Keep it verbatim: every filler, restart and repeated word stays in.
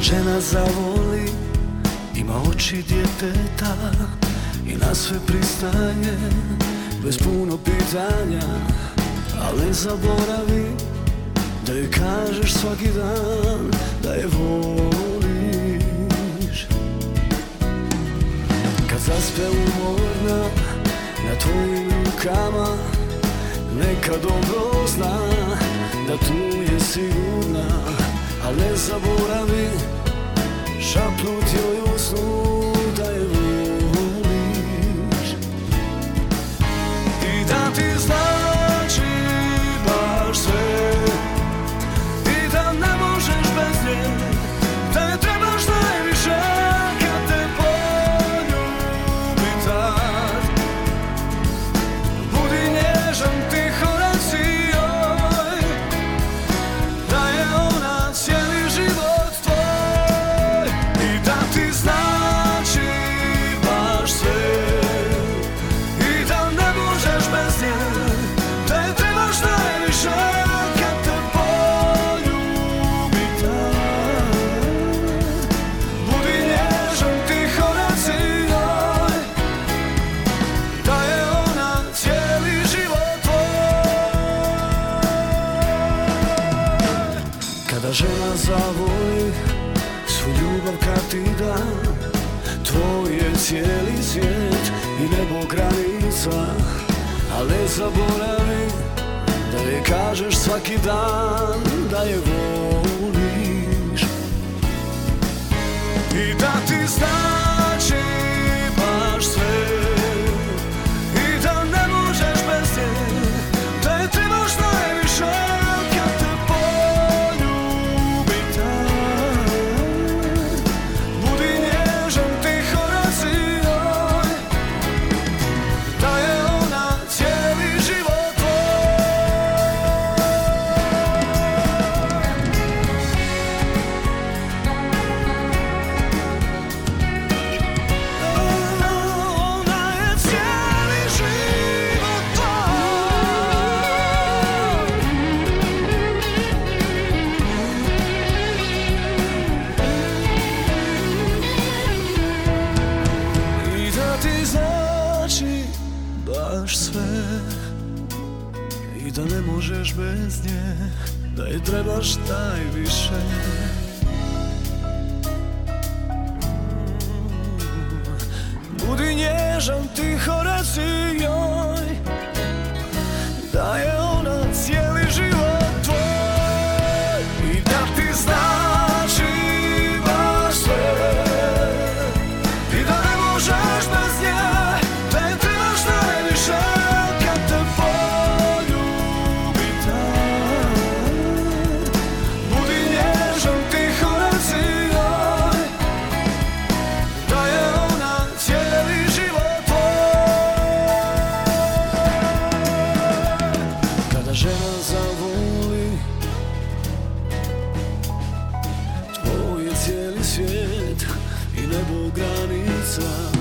žena zavoli, ima oči djeteta i na sve pristaje bez puno pitanja, ali ne zaboravi da joj kažeš svaki dan da je voliš. Kad zaspe umorna na tvojim rukama, neka dobro zna da tu je sigurna, al ne zaboravi šapnut joj u snu da je voliš. I da ti znači baš sve, i da ne možeš bez nje, da je trebaš najviše kad te poljubi tad. Budi nježan, tiho reci joj da je ona cijeli život tvoj. I da ti znači baš sve, i da ne možeš bez nje, da je trebaš najviše kad te poljubi tad. Budi nježan, tiho reci joj da je ona cijeli život tvoj. Kada žena zavoli, svu ljubav kad ti da, tvoj je cijeli svijet i nebo granica, al ne zaboravi da je kažeš svaki dan da je voliš. I da ti znači baš sve, i da ne možeš bez nje, da je trebaš najviše kad te poljubi tad. Budi nježan, tiho reci joj da je ona cijeli život tvoj. Ona je cijeli život tvoj. I da ti znači baš sve, i da ne možeš bez nje, da je trebaš najviše. Budi nježan, tiho reci joj da je ona cijeli život tvoj. I da ti znači baš sve, i da ne možeš bez nje, da je trebaš najviše kad te poljubi tad. Budi nježan, tiho reci joj da je ona cijeli život tvoj. Kada žena zavoli, tvoj je cijeli svijet i nebo granica,